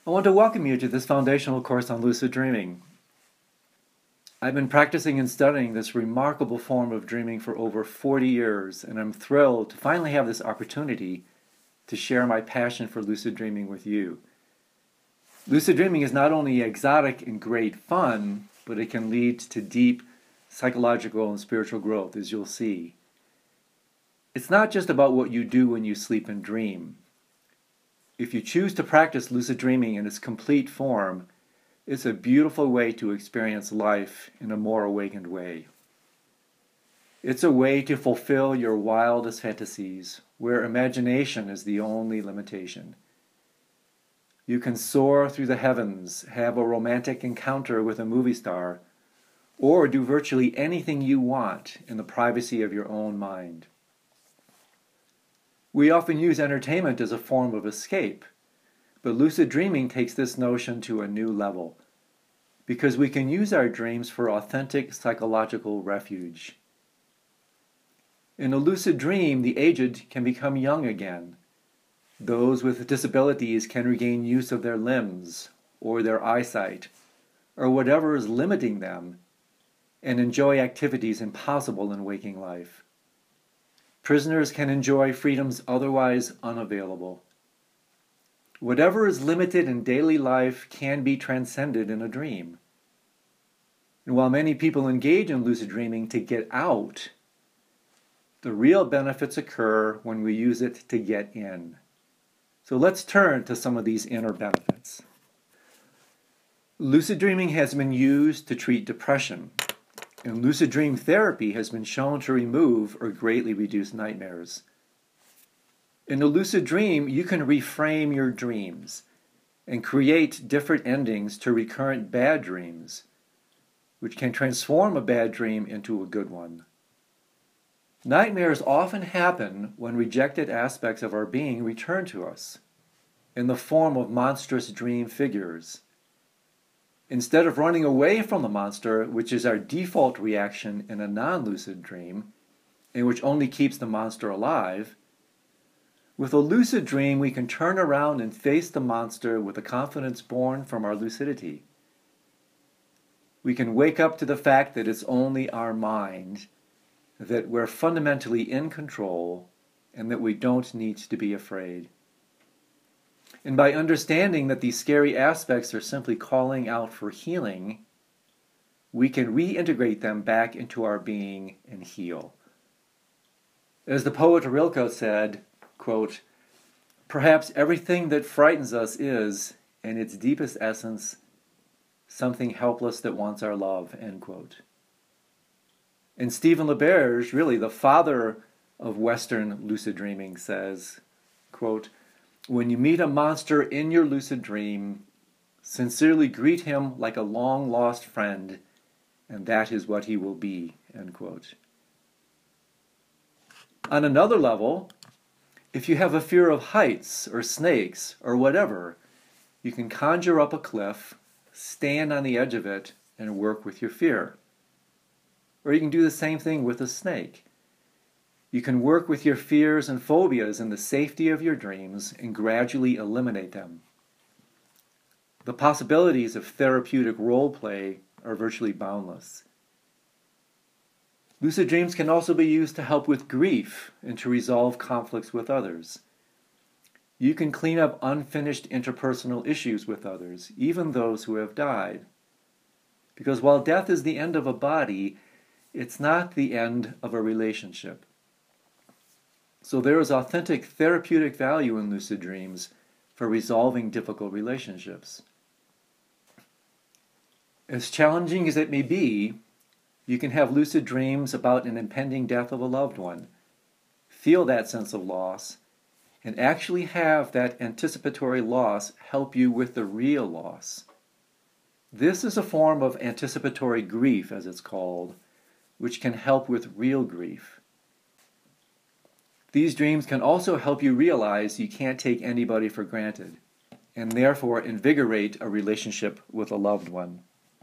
I want to welcome you to this foundational course on lucid dreaming. I've been practicing and studying this remarkable form of dreaming for over 40 years, and I'm thrilled to finally have this opportunity to share my passion for lucid dreaming with you. Lucid dreaming is not only exotic and great fun, but it can lead to deep psychological and spiritual growth, as you'll see. It's not just about what you do when you sleep and dream. If you choose to practice lucid dreaming in its complete form, it's a beautiful way to experience life in a more awakened way. It's a way to fulfill your wildest fantasies, where imagination is the only limitation. You can soar through the heavens, have a romantic encounter with a movie star, or do virtually anything you want in the privacy of your own mind. We often use entertainment as a form of escape, but lucid dreaming takes this notion to a new level, because we can use our dreams for authentic psychological refuge. In a lucid dream, the aged can become young again. Those with disabilities can regain use of their limbs, or their eyesight, or whatever is limiting them, and enjoy activities impossible in waking life. Prisoners can enjoy freedoms otherwise unavailable. Whatever is limited in daily life can be transcended in a dream. And while many people engage in lucid dreaming to get out, the real benefits occur when we use it to get in. So let's turn to some of these inner benefits. Lucid dreaming has been used to treat depression, and lucid dream therapy has been shown to remove or greatly reduce nightmares. In a lucid dream, you can reframe your dreams and create different endings to recurrent bad dreams, which can transform a bad dream into a good one. Nightmares often happen when rejected aspects of our being return to us, in the form of monstrous dream figures. Instead of running away from the monster, which is our default reaction in a non-lucid dream, and which only keeps the monster alive, with a lucid dream we can turn around and face the monster with the confidence born from our lucidity. We can wake up to the fact that it's only our mind, that we're fundamentally in control, and that we don't need to be afraid. And by understanding that these scary aspects are simply calling out for healing, we can reintegrate them back into our being and heal. As the poet Rilke said, quote, "Perhaps everything that frightens us is, in its deepest essence, something helpless that wants our love," end quote. And Stephen LaBerge, really the father of Western lucid dreaming, says, quote, "When you meet a monster in your lucid dream, sincerely greet him like a long-lost friend, and that is what he will be," end quote. On another level, if you have a fear of heights or snakes or whatever, you can conjure up a cliff, stand on the edge of it, and work with your fear. Or you can do the same thing with a snake. You can work with your fears and phobias in the safety of your dreams and gradually eliminate them. The possibilities of therapeutic role play are virtually boundless. Lucid dreams can also be used to help with grief and to resolve conflicts with others. You can clean up unfinished interpersonal issues with others, even those who have died. Because while death is the end of a body, it's not the end of a relationship. So there is authentic therapeutic value in lucid dreams for resolving difficult relationships. As challenging as it may be, you can have lucid dreams about an impending death of a loved one, feel that sense of loss, and actually have that anticipatory loss help you with the real loss. This is a form of anticipatory grief, as it's called, which can help with real grief. These dreams can also help you realize you can't take anybody for granted, and therefore invigorate a relationship with a loved one.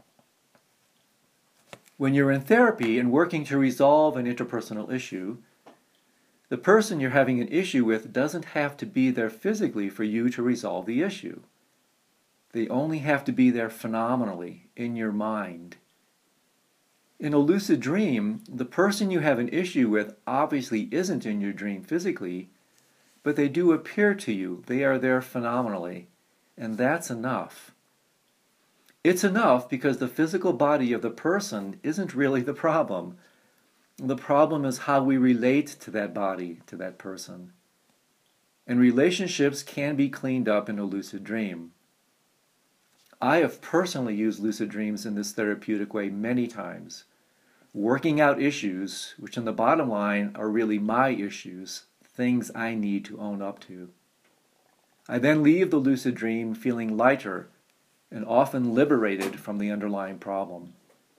When you're in therapy and working to resolve an interpersonal issue, the person you're having an issue with doesn't have to be there physically for you to resolve the issue. They only have to be there phenomenally, in your mind. In a lucid dream, the person you have an issue with obviously isn't in your dream physically, but they do appear to you. They are there phenomenally, and that's enough. It's enough because the physical body of the person isn't really the problem. The problem is how we relate to that body, to that person. And relationships can be cleaned up in a lucid dream. I have personally used lucid dreams in this therapeutic way many times, working out issues, which in the bottom line are really my issues, things I need to own up to. I then leave the lucid dream feeling lighter and often liberated from the underlying problem.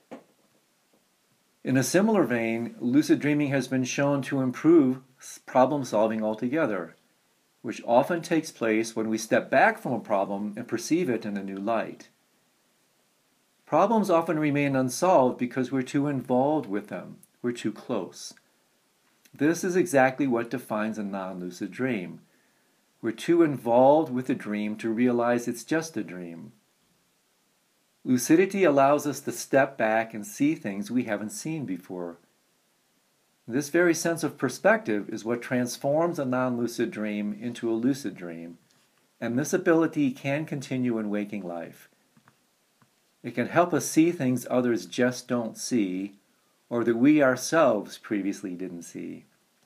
In a similar vein, lucid dreaming has been shown to improve problem solving altogether, which often takes place when we step back from a problem and perceive it in a new light. Problems often remain unsolved because we're too involved with them, we're too close. This is exactly what defines a non-lucid dream. We're too involved with the dream to realize it's just a dream. Lucidity allows us to step back and see things we haven't seen before. This very sense of perspective is what transforms a non-lucid dream into a lucid dream, and this ability can continue in waking life. It can help us see things others just don't see, or that we ourselves previously didn't see.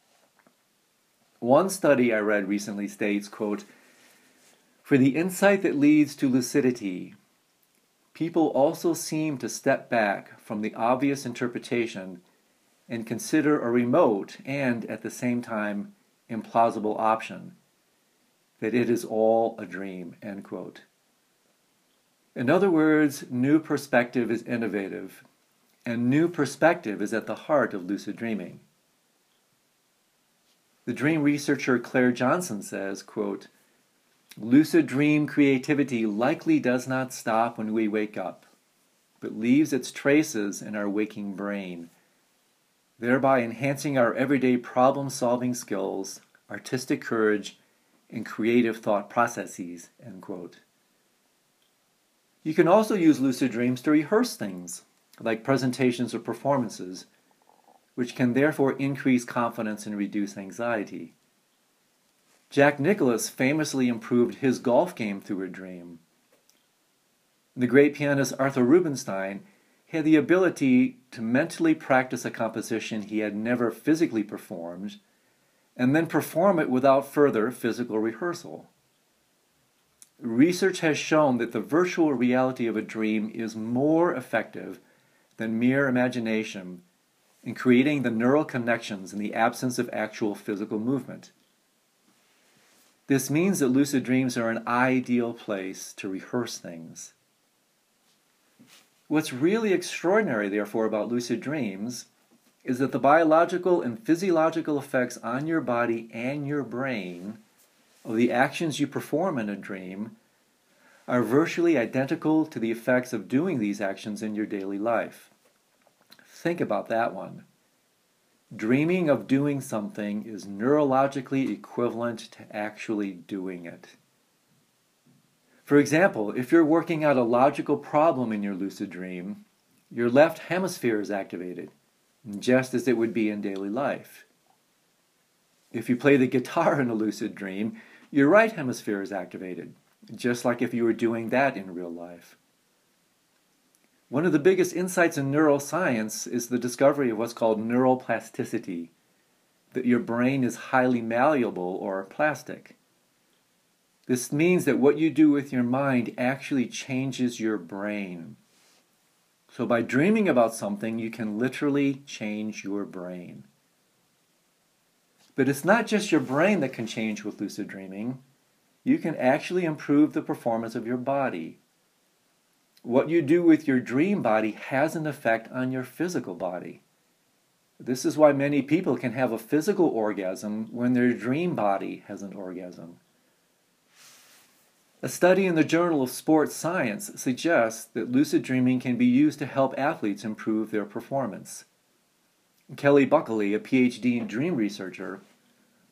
One study I read recently states, quote, "For the insight that leads to lucidity, people also seem to step back from the obvious interpretation and consider a remote and, at the same time, implausible option, that it is all a dream," end quote. In other words, new perspective is innovative, and new perspective is at the heart of lucid dreaming. The dream researcher Claire Johnson says, quote, "Lucid dream creativity likely does not stop when we wake up, but leaves its traces in our waking brain, thereby enhancing our everyday problem-solving skills, artistic courage, and creative thought processes," end quote. You can also use lucid dreams to rehearse things, like presentations or performances, which can therefore increase confidence and reduce anxiety. Jack Nicklaus famously improved his golf game through a dream. The great pianist Arthur Rubinstein had the ability to mentally practice a composition he had never physically performed, and then perform it without further physical rehearsal. Research has shown that the virtual reality of a dream is more effective than mere imagination in creating the neural connections in the absence of actual physical movement. This means that lucid dreams are an ideal place to rehearse things. What's really extraordinary, therefore, about lucid dreams is that the biological and physiological effects on your body and your brain of the actions you perform in a dream are virtually identical to the effects of doing these actions in your daily life. Think about that one. Dreaming of doing something is neurologically equivalent to actually doing it. For example, if you're working out a logical problem in your lucid dream, your left hemisphere is activated, just as it would be in daily life. If you play the guitar in a lucid dream, your right hemisphere is activated, just like if you were doing that in real life. One of the biggest insights in neuroscience is the discovery of what's called neuroplasticity, that your brain is highly malleable or plastic. This means that what you do with your mind actually changes your brain. So by dreaming about something, you can literally change your brain. But it's not just your brain that can change with lucid dreaming. You can actually improve the performance of your body. What you do with your dream body has an effect on your physical body. This is why many people can have a physical orgasm when their dream body has an orgasm. A study in the Journal of Sports Science suggests that lucid dreaming can be used to help athletes improve their performance. Kelly Buckley, a PhD dream researcher,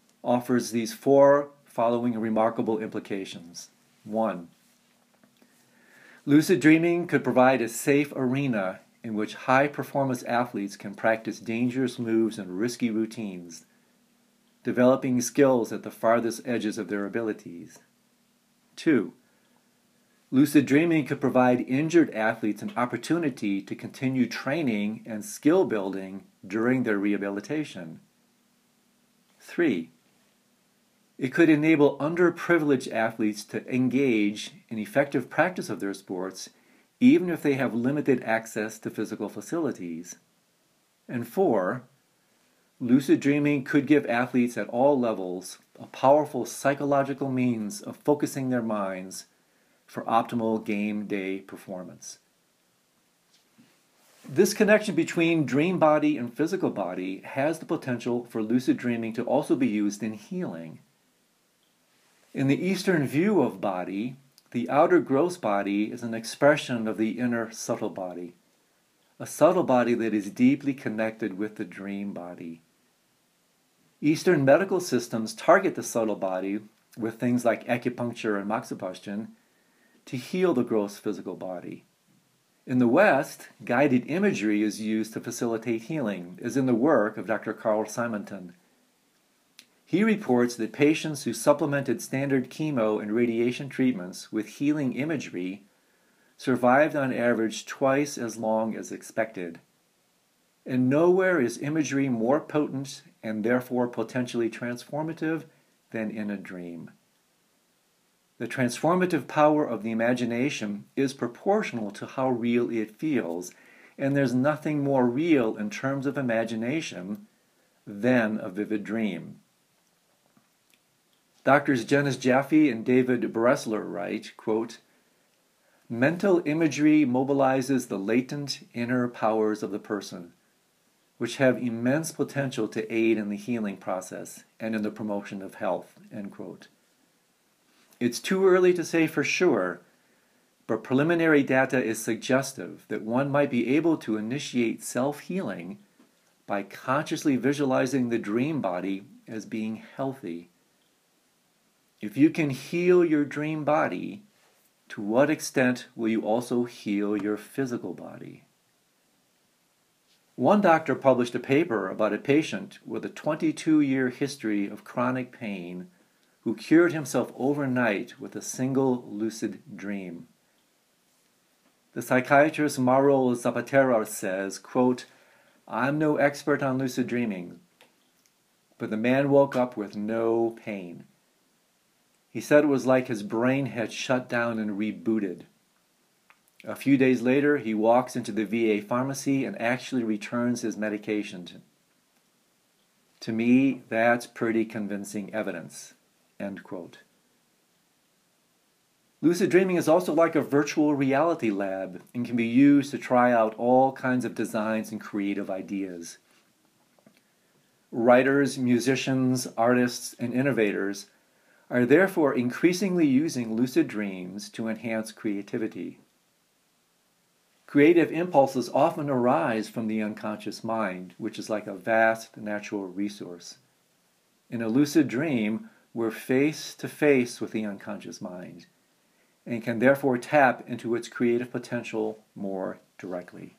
offers these four following remarkable implications. 1. Lucid dreaming could provide a safe arena in which high-performance athletes can practice dangerous moves and risky routines, developing skills at the farthest edges of their abilities. 2. Lucid dreaming could provide injured athletes an opportunity to continue training and skill building during their rehabilitation. 3. It could enable underprivileged athletes to engage in effective practice of their sports even if they have limited access to physical facilities. And 4. Lucid dreaming could give athletes at all levels a powerful psychological means of focusing their minds for optimal game day performance. This connection between dream body and physical body has the potential for lucid dreaming to also be used in healing. In the Eastern view of body, the outer gross body is an expression of the inner subtle body, a subtle body that is deeply connected with the dream body. Eastern medical systems target the subtle body with things like acupuncture and moxibustion to heal the gross physical body. In the West, guided imagery is used to facilitate healing, as in the work of Dr. Carl Simonton. He reports that patients who supplemented standard chemo and radiation treatments with healing imagery survived on average twice as long as expected. And nowhere is imagery more potent and therefore potentially transformative than in a dream. The transformative power of the imagination is proportional to how real it feels, and there's nothing more real in terms of imagination than a vivid dream. Doctors Janice Jaffe and David Bressler write, quote, "Mental imagery mobilizes the latent inner powers of the person, which have immense potential to aid in the healing process and in the promotion of health," end quote. It's too early to say for sure, but preliminary data is suggestive that one might be able to initiate self-healing by consciously visualizing the dream body as being healthy. If you can heal your dream body, to what extent will you also heal your physical body? One doctor published a paper about a patient with a 22-year history of chronic pain who cured himself overnight with a single lucid dream. The psychiatrist Mauro Zapatero says, quote, "I'm no expert on lucid dreaming, but the man woke up with no pain. He said it was like his brain had shut down and rebooted. A few days later, he walks into the VA pharmacy and actually returns his medication. To me, that's pretty convincing evidence." End quote. Lucid dreaming is also like a virtual reality lab and can be used to try out all kinds of designs and creative ideas. Writers, musicians, artists, and innovators are therefore increasingly using lucid dreams to enhance creativity. Creative impulses often arise from the unconscious mind, which is like a vast natural resource. In a lucid dream, we're face to face with the unconscious mind and can therefore tap into its creative potential more directly.